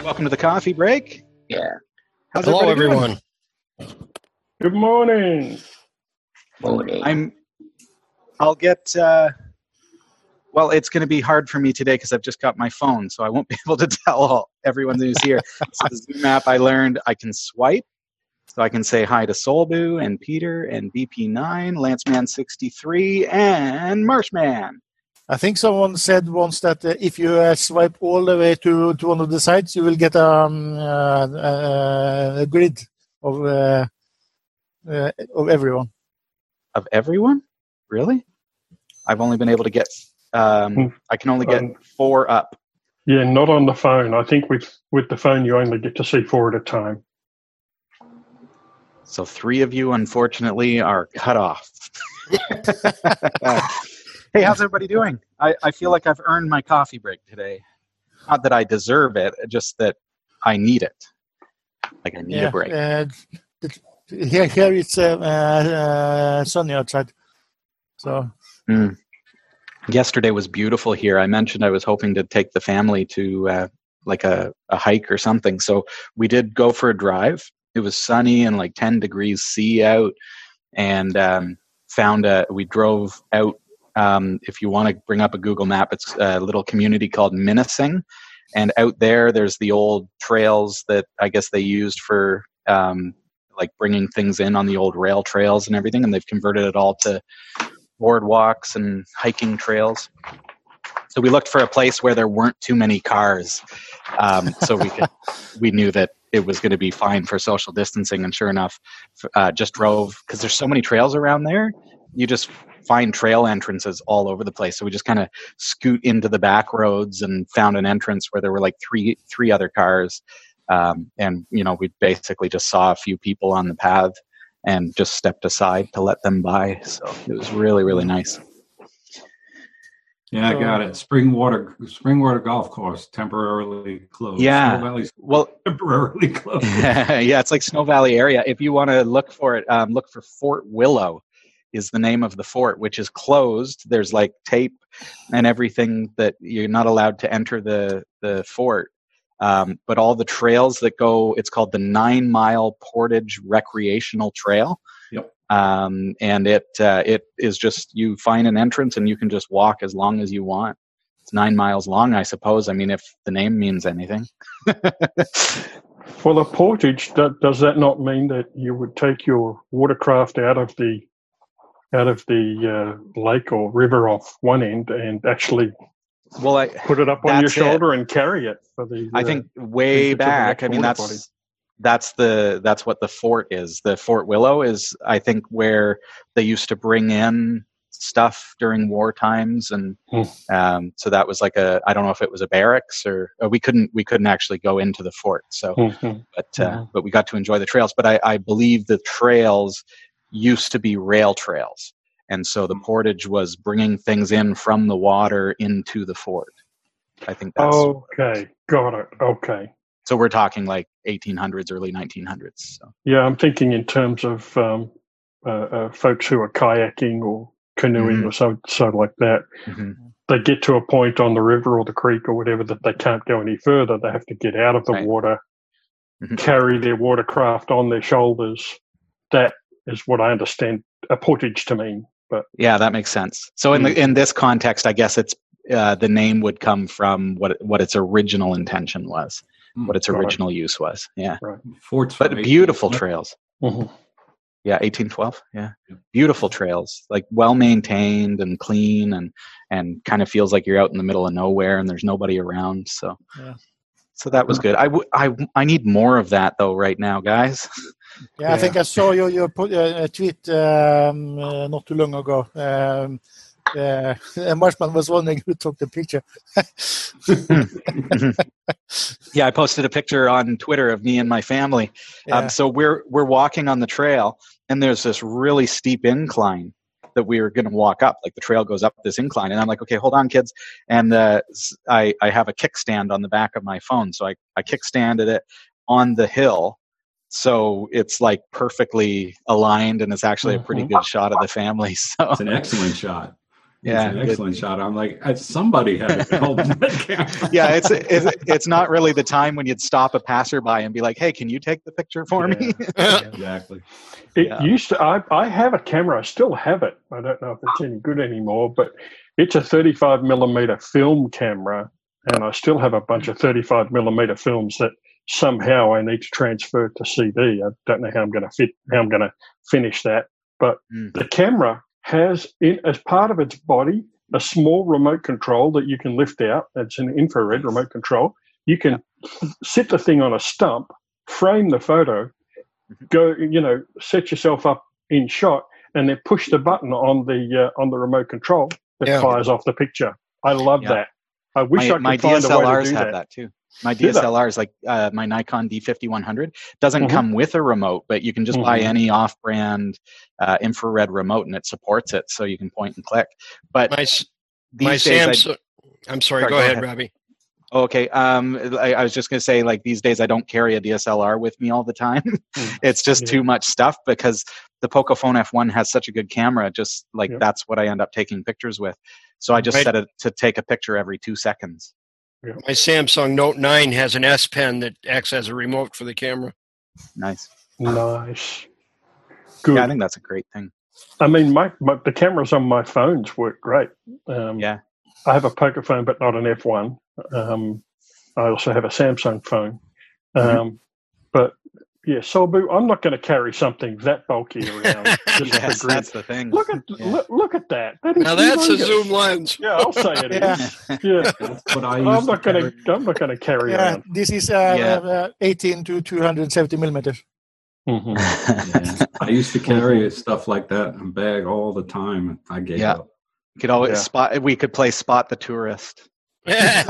Welcome to the coffee break. Yeah. Hello, everyone. Good morning. Morning. I'll get. Well, it's going to be hard for me today because I've just got my phone, so I won't be able to tell everyone who's here. So the Zoom app, I learned I can swipe, so I can say hi to Solbu and Peter and BP9, Lanceman63, and Marshman. I think someone said once that if you swipe all the way to one of the sides, you will get a grid of everyone. Of everyone? Really? I've only been able to get. I can only get 4 up. Yeah, not on the phone. I think with the phone, you only get to see 4 at a time. So 3 of you, unfortunately, are cut off. Hey, how's everybody doing? I feel like I've earned my coffee break today. Not that I deserve it, just that I need it. Like I need a break. Here it's sunny outside. So. Yesterday was beautiful here. I mentioned I was hoping to take the family to like a hike or something. So we did go for a drive. It was sunny and like 10 degrees C out, and we drove out. If you want to bring up a Google map, it's a little community called Minising. And out there's the old trails that I guess they used for like bringing things in on the old rail trails and everything. And they've converted it all to boardwalks and hiking trails. So we looked for a place where there weren't too many cars. So we knew that it was going to be fine for social distancing. And sure enough, just drove, because there's so many trails around there. You just find trail entrances all over the place. So we just kind of scoot into the back roads and found an entrance where there were like three other cars. And, we basically just saw a few people on the path and just stepped aside to let them by. So it was really, really nice. Yeah, I got it. Springwater Golf Course temporarily closed. Yeah. Snow Valley's well, temporarily closed. Yeah, it's like Snow Valley area. If you want to look for it, look for Fort Willow is the name of the fort, which is closed. There's like tape and everything that you're not allowed to enter the fort. But all the trails that go, it's called the 9 Mile Portage Recreational Trail. Yep. And it is just, you find an entrance and you can just walk as long as you want. It's 9 miles long, I suppose. I mean, if the name means anything. For the portage, does that not mean that you would take your watercraft out of the lake or river off one end and actually put it up on your shoulder and carry it for the? I think way back. I mean, that's what the fort is. The Fort Willow is, I think, where they used to bring in stuff during war times, and so that was like I don't know if it was a barracks or we couldn't actually go into the fort. So, but we got to enjoy the trails. But I believe the trails used to be rail trails. And so the portage was bringing things in from the water into the fort. I think that's... Okay, got it. Okay. So we're talking like 1800s, early 1900s. So. Yeah, I'm thinking in terms of folks who are kayaking or canoeing or so like that. Mm-hmm. They get to a point on the river or the creek or whatever that they can't go any further. They have to get out of the water, carry their watercraft on their shoulders. That is what I understand a portage to mean. But yeah, that makes sense. So in this context, I guess it's the name would come from what its original intention was, what its original use was. Yeah, right. Forts, but beautiful trails. Mm-hmm. Yeah, 1812. Yeah, beautiful trails, like well maintained and clean, and kind of feels like you're out in the middle of nowhere and there's nobody around. So, so that was good. I need more of that though right now, guys. Yeah, I think I saw you put a tweet not too long ago. Marshman was wondering who took the picture. Yeah, I posted a picture on Twitter of me and my family. Yeah. So we're walking on the trail, and there's this really steep incline that we were going to walk up. Like the trail goes up this incline, and I'm like, okay, hold on, kids. And I have a kickstand on the back of my phone, so I kickstanded it on the hill. So it's like perfectly aligned, and it's actually a pretty good shot of the family. So it's an excellent shot. Yeah, it's an excellent shot. I'm like, somebody had to hold that camera. Yeah, it's not really the time when you'd stop a passerby and be like, "Hey, can you take the picture for me?" Exactly. It used to. I have a camera. I still have it. I don't know if it's any good anymore, but it's a 35 millimeter film camera, and I still have a bunch of 35 millimeter films that somehow I need to transfer to CD. I don't know how I'm going to finish that, but the camera has, as part of its body, a small remote control that you can lift out. It's an infrared remote control. You can sit the thing on a stump, frame the photo, go, set yourself up in shot, and then push the button on the remote control that fires off the picture. I love that. I wish I could my find DSLRs a way to do have that too. My DSLRs, like my Nikon D50-100, doesn't come with a remote, but you can just buy any off-brand infrared remote, and it supports it, so you can point and click. But my Samsung. I'm sorry. Go ahead, Robbie. Okay. I was just going to say, like, these days I don't carry a DSLR with me all the time. It's just too much stuff because the Pocophone F1 has such a good camera. Just like that's what I end up taking pictures with. So I just set it to take a picture every 2 seconds. My Samsung Note 9 has an S Pen that acts as a remote for the camera. Nice. Good. Yeah, I think that's a great thing. I mean, the cameras on my phones work great. I have a Pocophone, but not an F1. I also have a Samsung phone. But yeah, Solbu, I'm not going to carry something that bulky around. Yes, that's the thing. Look at that. Now that's a zoom lens. Yeah, I'll say it is. Yeah, That's what I'm not going to carry around. This is 18 to 270 millimeters. I used to carry stuff like that in a bag all the time. I gave up. You could always we could play Spot the Tourist. On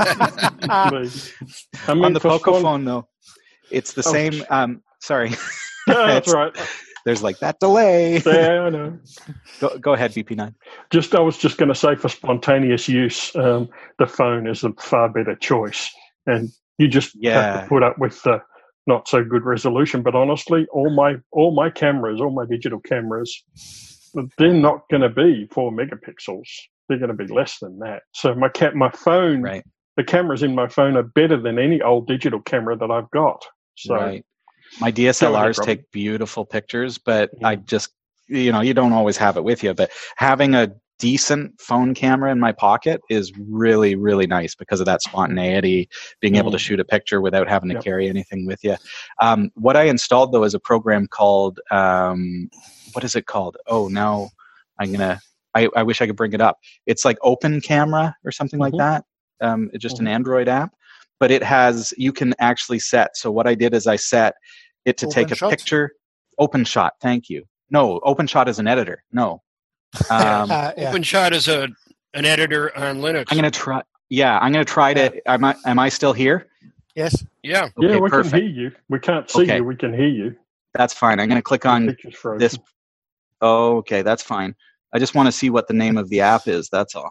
the Pocophone, though, it's the same. Sorry. Yeah, that's right. There's like that delay. Yeah, I know. Go ahead, VP9. I was just going to say, for spontaneous use, the phone is a far better choice, and you just have to put up with the not so good resolution. But honestly, all my cameras, all my digital cameras, they're not going to be 4 megapixels. They're going to be less than that. So my phone, the cameras in my phone are better than any old digital camera that I've got. So my DSLRs take beautiful pictures, but I just, you don't always have it with you. But having a decent phone camera in my pocket is really, really nice because of that spontaneity, being able to shoot a picture without having to carry anything with you. What I installed, though, is a program called, what is it called? Oh, now I wish I could bring it up. It's like Open Camera or something like that. It's just an Android app, but you can actually set. So what I did is I set it to take a picture. OpenShot. Thank you. No, OpenShot is an editor. No. OpenShot is an editor on Linux. I'm going to try. Yeah, I'm going to try to. Am I still here? Yes. Yeah. Okay, yeah, we can hear you. We can't see you. We can hear you. That's fine. I'm going to click on this. Oh, okay, that's fine. I just want to see what the name of the app is. That's all.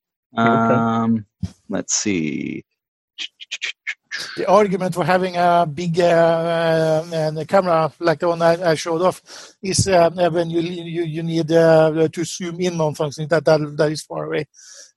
Let's see. The argument for having a big camera like the one I showed off is when you need to zoom in on something that is far away.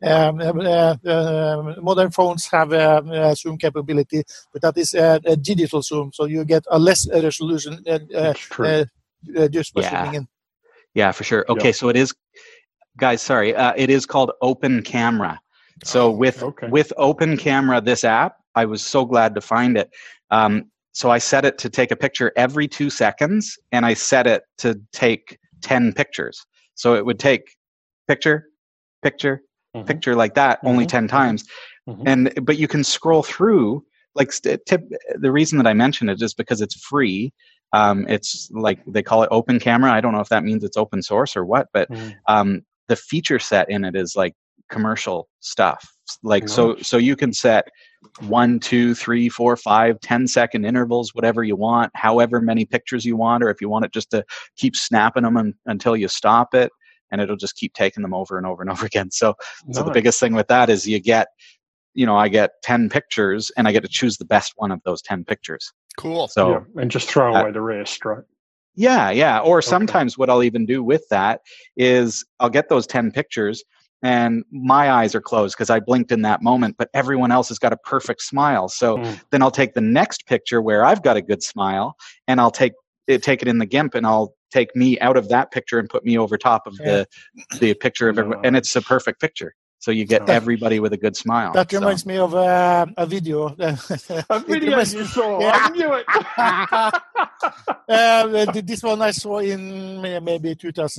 Modern phones have a zoom capability, but that is a digital zoom, so you get a less resolution just by zooming in. Yeah, for sure. Okay, so it is, guys, sorry. It is called Open Camera. So with Open Camera, this app, I was so glad to find it. So I set it to take a picture every 2 seconds, and I set it to take 10 pictures. So it would take picture like that, only 10 times. But you can scroll through. Like the reason that I mention it is because it's free. It's like they call it Open Camera. I don't know if that means it's open source or what, but the feature set in it is like commercial stuff. Like so you can set 1, 2, 3, 4, 5, 10-second intervals, whatever you want, however many pictures you want, or if you want it just to keep snapping them until you stop it, and it'll just keep taking them over and over and over again. So the biggest thing with that is you get, I get 10 pictures, and I get to choose the best one of those 10 pictures. Cool. So and just throw away the rest, right? Yeah. Or sometimes what I'll even do with that is I'll get those 10 pictures, and my eyes are closed because I blinked in that moment, but everyone else has got a perfect smile. So then I'll take the next picture where I've got a good smile, and I'll take it in the GIMP, and I'll take me out of that picture and put me over top of the picture of everyone, and it's a perfect picture. So you get everybody with a good smile. That reminds me of a video. A video you saw. Yeah. I knew it. This one I saw in maybe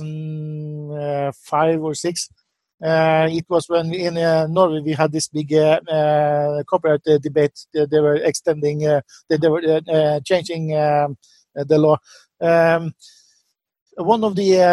2005 or 6. It was when in Norway we had this big copyright debate. They were extending, they were changing the law. One of the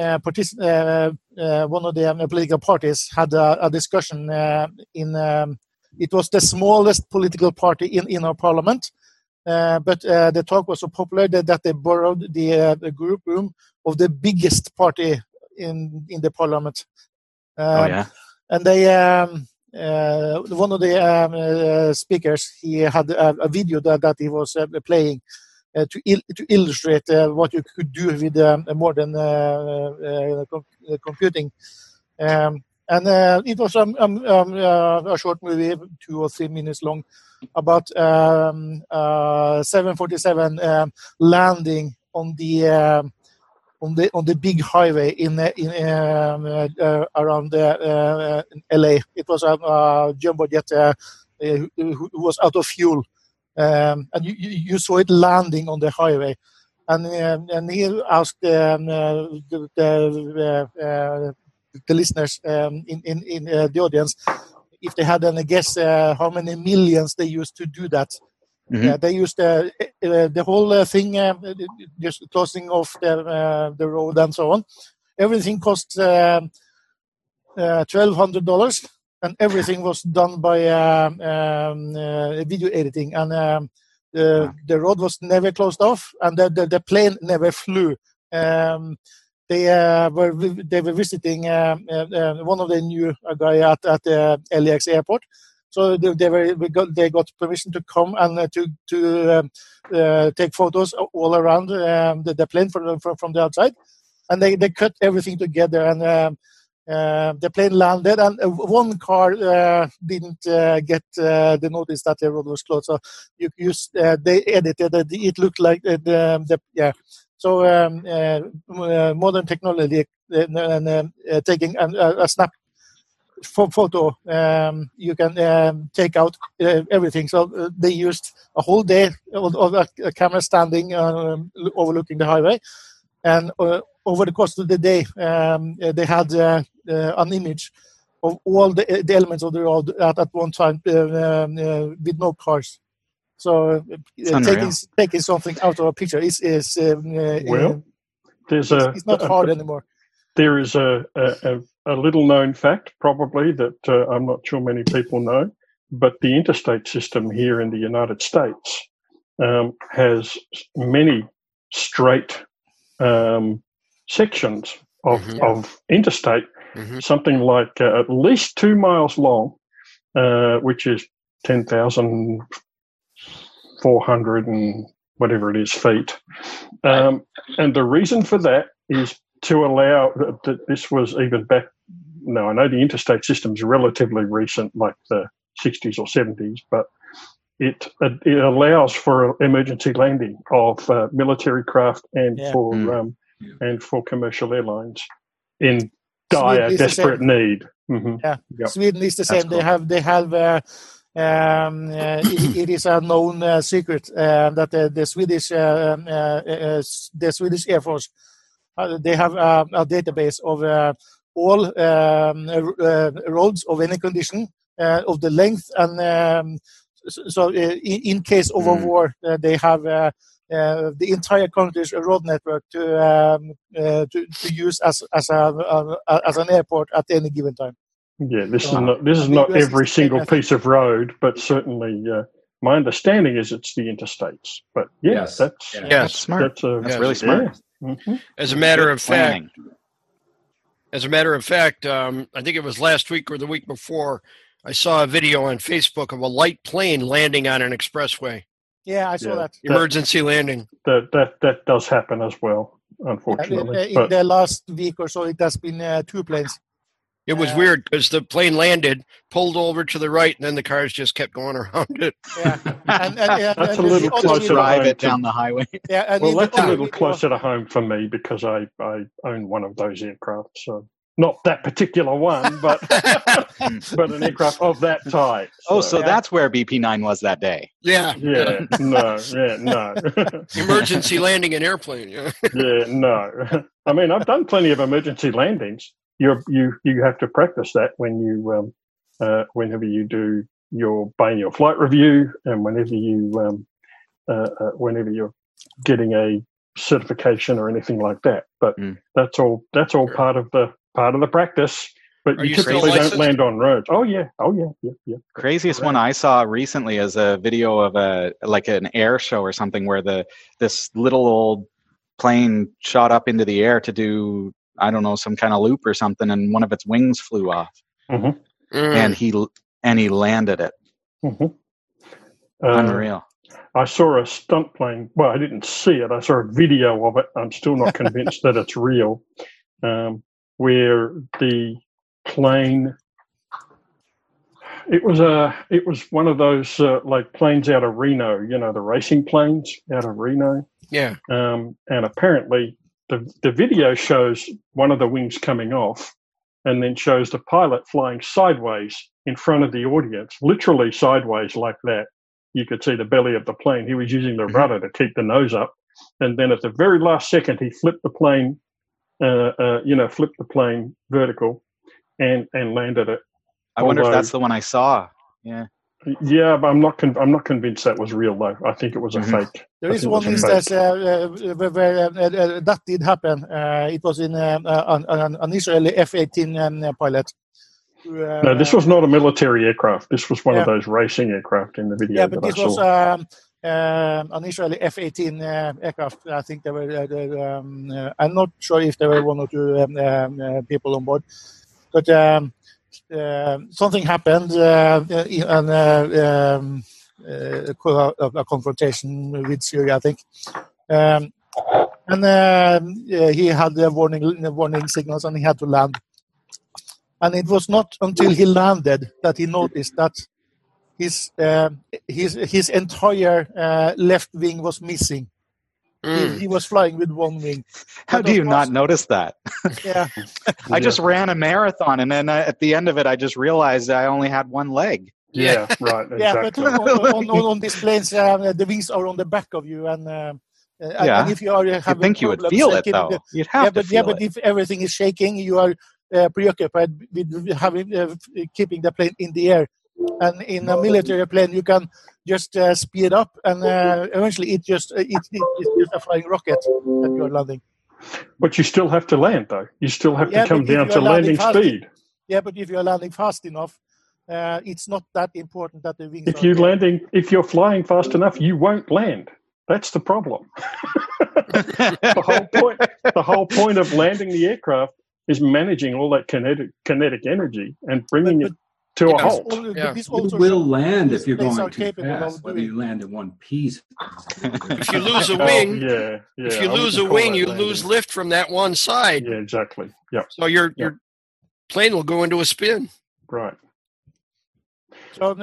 political parties had a discussion it was the smallest political party in our parliament, but the talk was so popular that they borrowed the group room of the biggest party in the parliament. And they one of the speakers, he had a video that he was playing to illustrate what you could do with modern computing. And it was a short movie, 2 or 3 minutes long, about 747 landing on the big highway in around LA. It was a jumbo jet who was out of fuel. And you saw it landing on the highway, and he asked the listeners in the audience if they had any guess how many millions they used to do that. They used the whole thing, just closing off the road and so on. Everything cost $1,200. And everything was done by video editing, and the road was never closed off, and the plane never flew. They were visiting one of the new guy at the LAX airport, so they got permission to come and to take photos all around the plane from the outside, and they cut everything together and. The plane landed, and one car didn't get the notice that the road was closed. So they edited it. It looked like So modern technology and taking a snap photo, you can take out everything. So they used a whole day of a camera standing overlooking the highway, and over the course of the day, they had an image of all the elements of the road at one time with no cars. So taking something out of a picture is it's not hard anymore. There is a little known fact, probably, that I'm not sure many people know, but the interstate system here in the United States has many straight sections of interstate, something like at least 2 miles long, which is 10,400 and whatever it is feet. And the reason for that is to allow that this was even back. Now, I know the interstate system is relatively recent, like the 60s or 70s, but it allows for emergency landing of military craft and for commercial airlines in dire, desperate need. Sweden is the same. Cool. They have. It is a known secret that the Swedish Air Force they have a database of all roads of any condition, of the length, and so in case of a war, they have the entire country's road network to use as an airport at any given time. Yeah, this is not every single piece of road, but certainly my understanding is it's the interstates. But that's smart. That's really smart. Mm-hmm. As a matter of fact, I think it was last week or the week before, I saw a video on Facebook of a light plane landing on an expressway. Yeah, I saw that. Emergency landing. That does happen as well, unfortunately. In the last week or so, it has been 2 planes. It was weird because the plane landed, pulled over to the right, and then the cars just kept going around it. Yeah, that's a little closer to drive home. it down the highway. Yeah, Well, that's a little closer to home for me because I own one of those aircraft. So not that particular one, but but an aircraft of that type. So that's where BP9 was that day. Yeah. No. Emergency landing an airplane. Yeah. No. I mean, I've done plenty of emergency landings. You have to practice that when you whenever you do your biennial flight review and whenever you're getting a certification or anything like that. But that's all part of the practice. But you typically don't land on roads. Oh yeah. Craziest one I saw recently is a video of an air show or something where this little old plane shot up into the air to do, I don't know, some kind of loop or something, and one of its wings flew off, and he landed it. Unreal. I saw a stunt plane. Well, I didn't see it. I saw a video of it. I'm still not convinced that it's real. Where the plane, it was one of those like planes out of Reno. You know, the racing planes out of Reno. Yeah. And apparently, the video shows one of the wings coming off, and then shows the pilot flying sideways in front of the audience, literally sideways like that. You could see the belly of the plane. He was using the rudder to keep the nose up, and then at the very last second, he flipped the plane, vertical, and landed it. I wonder if that's the one I saw. Yeah. Yeah, but I'm not convinced that was real though. I think it was a fake. There is one instance where that did happen. It was in an Israeli F-18 pilot. No, this was not a military aircraft. This was one of those racing aircraft in the video. Yeah, but this was an Israeli F-18 aircraft. I think there were. I'm not sure if there were one or two people on board, but. Something happened and a confrontation with Syria, I think. And he had the warning signals and he had to land. And it was not until he landed that he noticed that his entire left wing was missing. He was flying with one wing. How do you not notice that? Yeah. I just ran a marathon, and then at the end of it, I just realized I only had one leg. Yeah, right. Exactly. Yeah, but on these planes, the wings are on the back of you, and if you are having think you would feel it, though. You'd have to feel it. But if everything is shaking, you are preoccupied with keeping the plane in the air. And in a military plane, you can just speed up, and eventually it's just a flying rocket that you are landing. But you still have to land, though. You still have to come down to landing speed. Yeah, but if you're landing fast enough, it's not that important that the wings. If you're flying fast enough, you won't land. That's the problem. The whole point of landing the aircraft is managing all that kinetic energy and bringing it to a halt. You will land if you're going too fast, whether you land in one piece. If you lose a wing, if you lose a wing, you lose lift from that one side. Yeah, exactly. Yeah. So your plane will go into a spin. Right. So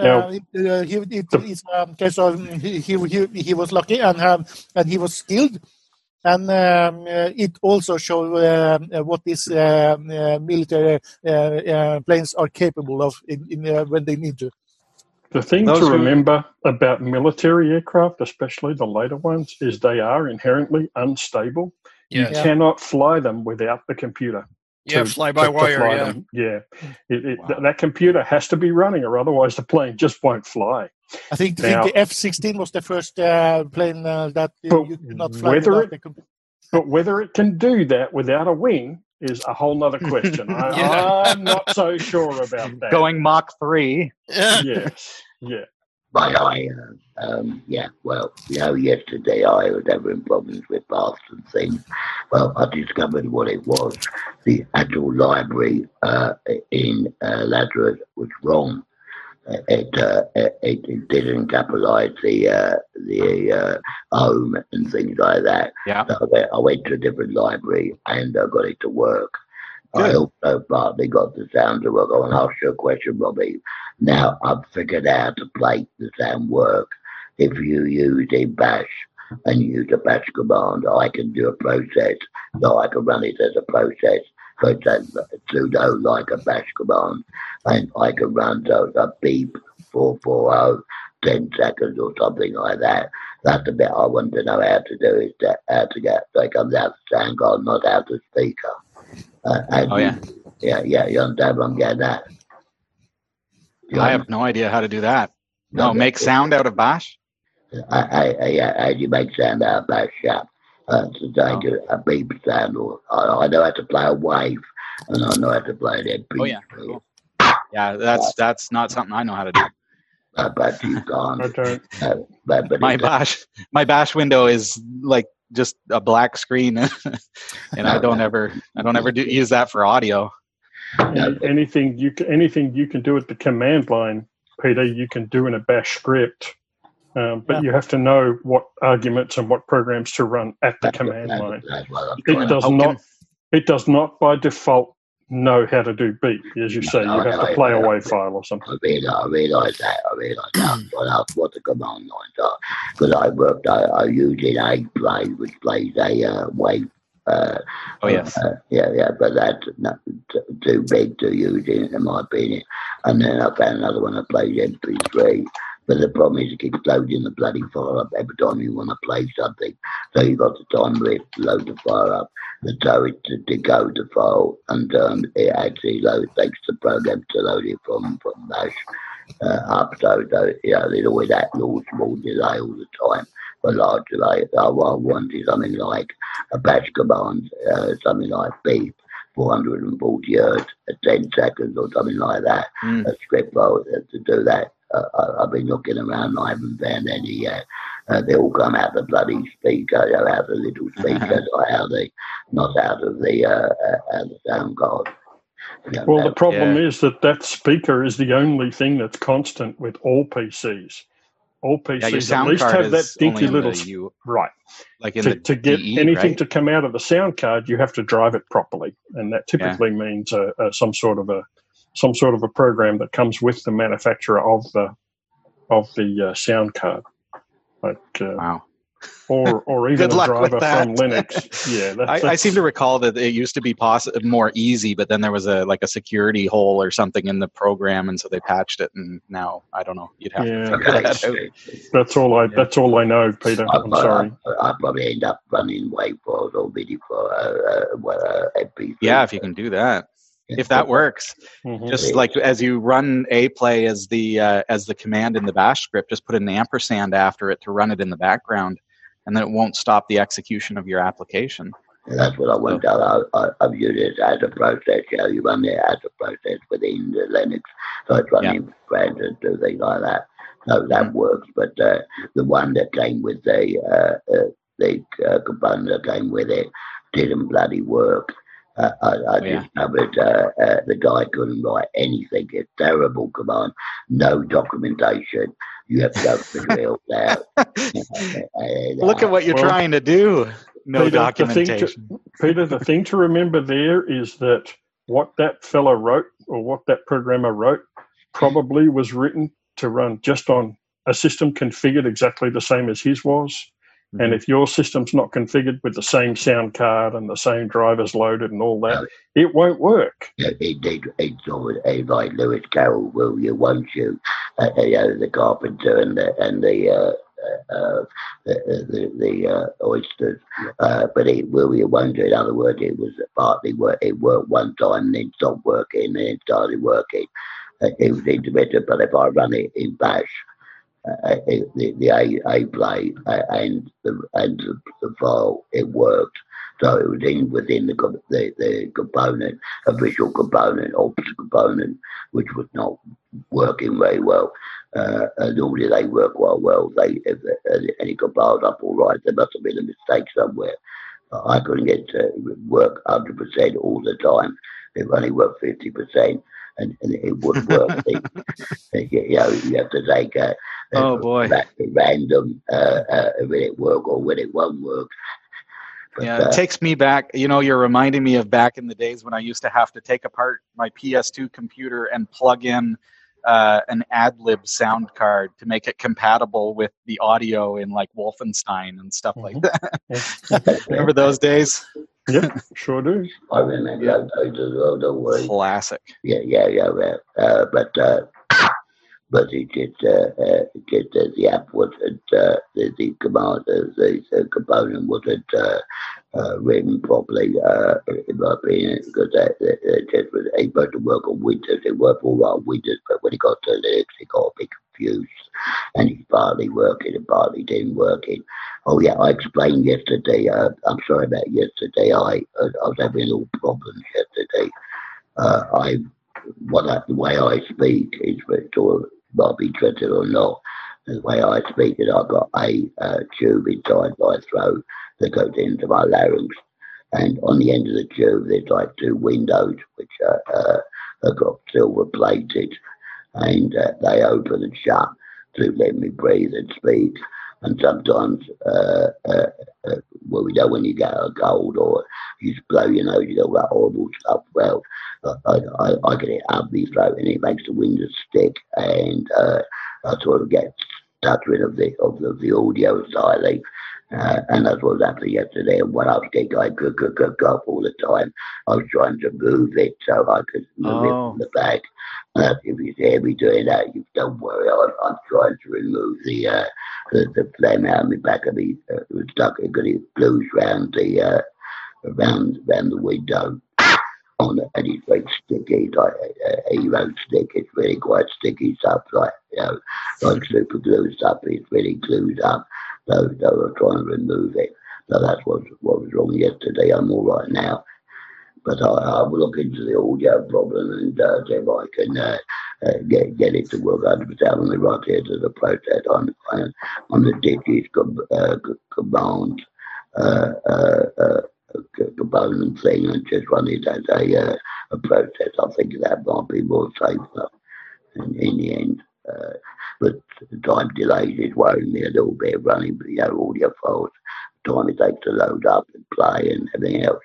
he was lucky and he was skilled. And it also showed what these military planes are capable of when they need to. The thing to remember about military aircraft, especially the later ones, is they are inherently unstable. You cannot fly them without the computer. Yeah, fly-by-wire, That computer has to be running, or otherwise the plane just won't fly. I think the F-16 was the first plane that you could not fly without the computer. But whether it can do that without a wing is a whole nother question. I'm not so sure about that. Going Mach 3. Yes, yeah. But yesterday I was having problems with baths and things. Well, I discovered what it was. The actual library in Lazarus was wrong. It didn't capitalize the home and things like that. Yeah. So I went to a different library and got it to work. I also partly got the sound to work. I want to ask you a question, Robbie. Now, I've figured out to make the sound work. If you use a bash and use a bash command, I can do a process. So I can run it as a process. So it's sudo like a bash command. And I can run a beep 440, 10 seconds or something like that. That's the bit I want to know how to do, is how to get, so it comes out the sound card, not out the speaker. Yeah, you understand what I'm getting at? I have no idea how to do that. No, make sound out of bash? How do you make sound out of bash? Yeah. So take a beep sound, or I know how to play a wave, and I know how to play that beep. Oh, yeah. Cool. Yeah, that's not something I know how to do. But you can't. But my bash window is like just a black screen, and I don't ever use that for audio. Anything you can do at the command line, Peter, you can do in a bash script, but you have to know what arguments and what programs to run at the command line. It does not by default know how to do beep, as you say. You have to play a WAV file or something. I realise that. That's what the command lines are. Because I use an egg play, which plays a wave. Yes. But that's not too big to use, in my opinion. And then I found another one that plays MP3. But the problem is it keeps loading the bloody file up every time you want to play something. So you've got the time where it load the file up, and so it to decode the file, and it actually takes the program to load it from bash up. So there's always that little small delay all the time. But large delay, what I want is something like a bash command, something like beep, 440 hertz at 10 seconds or something like that. A script file to do that. I've been looking around, I haven't found any yet. They all come out the bloody speaker, out the little speakers, not out of the sound card. Well, the problem is that speaker is the only thing that's constant with all PCs. All PCs at least have that dinky little right. Like to get DE, anything right? to come out of the sound card, you have to drive it properly, and that typically means some sort of a program that comes with the manufacturer of the sound card, like wow. or even a driver from Linux. Yeah, I seem to recall that it used to be more easy, but then there was a security hole or something in the program, and so they patched it. And now I don't know. You'd have to figure that out. That's all I know, Peter. I'm sorry. I probably end up running WAV files or video for MP3. Yeah, if you can do that. If that works, just like as you run aplay as the command in the bash script, just put an ampersand after it to run it in the background, and then it won't stop the execution of your application. That's what I want to. I've used it as a process. You run it as a process within the Linux, so it's running friends and do things like that. So that works. But the one that came with the component that came with it didn't bloody work. I discovered the guy couldn't write anything. A terrible command, no documentation. You have to go figure it out. Look at what you're trying to do. No Peter, documentation. The thing to remember there is that what that fellow wrote, or what that programmer wrote, probably was written to run just on a system configured exactly the same as his was. And if your system's not configured with the same sound card and the same drivers loaded and all that, it won't work. It's like Lewis Carroll, will you, won't you? The carpenter and the oysters. But it will you, won't you? In other words, it was partly it worked one time and then stopped working and then it started working. It was intermittent, but if I run it in bash, the A play and the file, it worked. So it was within the component, official component, ops component, which was not working very well. Nor did they work quite well. If any compiled up all right, there must have been a mistake somewhere. I couldn't get to work 100% all the time. It only worked 50%. And it would work. You have to take random when it work or when it won't work. But, yeah, it takes me back. You're reminding me of back in the days when I used to have to take apart my PS2 computer and plug in an AdLib sound card to make it compatible with the audio in like Wolfenstein and stuff like that. Remember those days? Yeah, sure do. I remember those as well, don't worry. Classic. Yeah. But it just the app wasn't the command the component wasn't written properly in my opinion, because it just was able to work on Windows. It worked all right on Windows, but when it got to Linux, it got a bit confused, and it's partly working and partly didn't working. Oh yeah, I explained yesterday. I'm sorry about yesterday. I was having little problems yesterday. The way I speak is sort of might be interested or not. The way I speak is I've got a tube inside my throat that goes into my larynx, and on the end of the tube there's like two windows which are got silver plated, and they open and shut to let me breathe and speak. And sometimes, when you get a cold or you blow your nose, you got that horrible stuff. Well, I get it up my throat and it makes the windows stick, and I sort of get stuttering of the audio slightly. And that's what was happening yesterday. And when I was getting going cough all the time, I was trying to move it so I could move it from the back. If you hear me doing that, you don't worry. I'm trying to remove the phlegm out of my back of me. It was stuck. It got it glues around the window. And it's very sticky, like a hero stick. It's really quite sticky stuff, like super glue stuff. It really glues up. So I was trying to remove it. So that's what was wrong yesterday. I'm all right now. But I will look into the audio problem and see if I can get it to work 100% on the right here to the process on the digits command component thing, and just run it as a process. I think that might be more safer in the end. But the time delays is worrying me a little bit, running audio files. The time it takes to load up and play and everything else,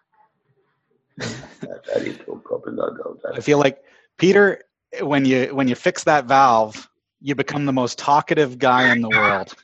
That's a little problem I got. I feel like, Peter, when you fix that valve, you become the most talkative guy in the world.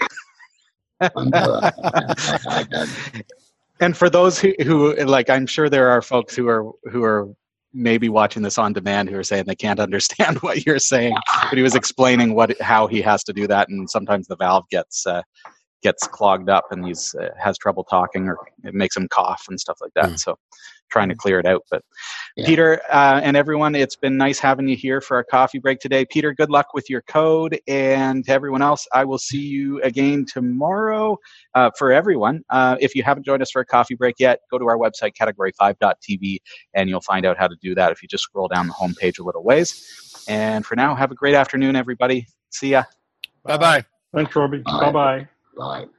I don't. And for those who like, I'm sure there are folks who are maybe watching this on demand who are saying they can't understand what you're saying, but he was explaining how he has to do that, and sometimes the valve gets clogged up and he's has trouble talking, or it makes him cough and stuff like that. So trying to clear it out. But Peter and everyone, it's been nice having you here for our coffee break today. Peter, good luck with your code, and to everyone else, I will see you again tomorrow. For everyone, if you haven't joined us for a coffee break yet, go to our website, category5.tv, and you'll find out how to do that if you just scroll down the homepage a little ways. And for now, have a great afternoon, everybody. See ya. Bye-bye. Thanks, Robbie. Bye-bye. Bye.